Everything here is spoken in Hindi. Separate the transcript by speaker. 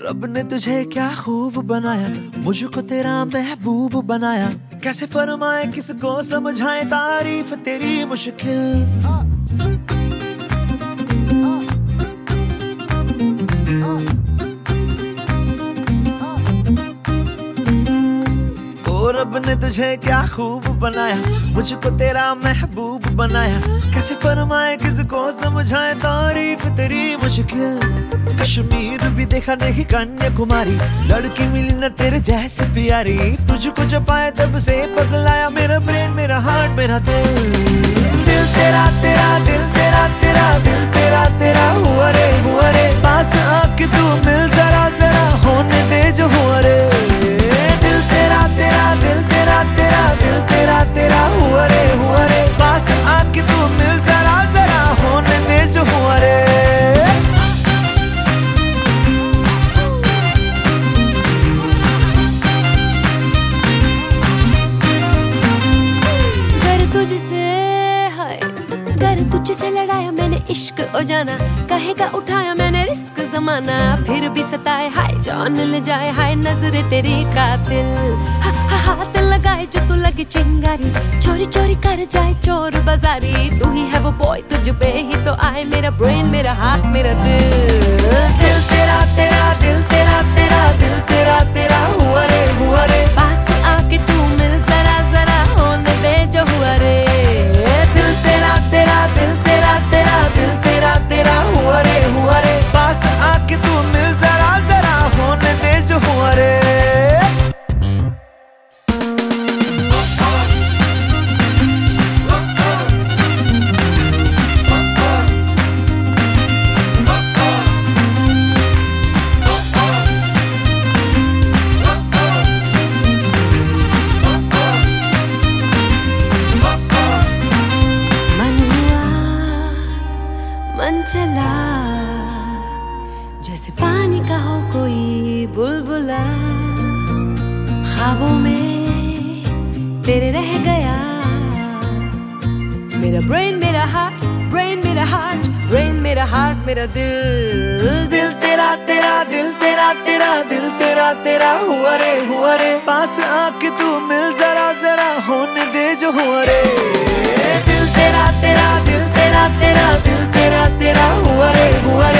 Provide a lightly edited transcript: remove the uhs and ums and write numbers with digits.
Speaker 1: रब ने तुझे क्या खूब बनाया, मुझको तेरा महबूब बनाया। कैसे फरमाए किसको समझाए तारीफ तेरी मुश्किल। रब ने तुझे क्या खूब बनाया, मुझको तेरा महबूब बनाया। कैसे फरमाए किसको समझाए तारीफ तेरी मुश्किल। कश्मीर भी देखा नहीं कन्याकुमारी, लड़की मिली न तेरे जैसे प्यारी। तुझको जब पाए तब से पगलाया मेरा ब्रेन, मेरा हार्ट, मेरा दिल। दिल तेरा तेरा दिल तेरा तेरा दिल तेरा तेरा हुआ रे पास आके तू मिल जरा जरा होने दे जो हुआ रे। दिल तेरा तेरा दिल तेरा तेरा दिल तेरा तेरा हुआ रे पास आके तू मिल जरा जरा होने दे जो हुआ रे।
Speaker 2: घर तुझसे लड़ाया मैंने इश्क ओ जाना, कहेगा उठाया मैंने रिस्क जमाना। फिर भी सताए हाय जान ले जाए हाय नजरे तेरी कातिल। हाथ लगाए जो तू लगे चिंगारी, चोरी चोरी कर जाए चोर बाजारी। तू ही है वो बॉय तुझ पे ही तो आए मेरा ब्रेन, मेरा हार्ट, मेरा दिल। दिल तेरा तेरा दिल तेरा तेरा दिल तेरा तेरा हुआ रे पास आके तू मिल जरा जरा होने दे जो हुआ रे। दिल तेरा तेरा दिल तेरा तेरा दिल तेरा तेरा हुआ रे पास आके तू मिल जरा जरा होने दे जो हुआ रे। मन चला जैसे पानी का हो कोई बुलबुला, ख्वाबों में तेरे रह गया मेरा ब्रेन, मेरा हार्ट, ब्रेन मेरा हार्ट, ब्रेन मेरा हार्ट, मेरा दिल। दिल तेरा तेरा दिल तेरा तेरा दिल तेरा तेरा हुआ रे पास आके तू मिल जरा जरा होने दे जो हुआ रे। दिल तेरा तेरा दिल तेरा तेरा दिल तेरा तेरा हुआ रे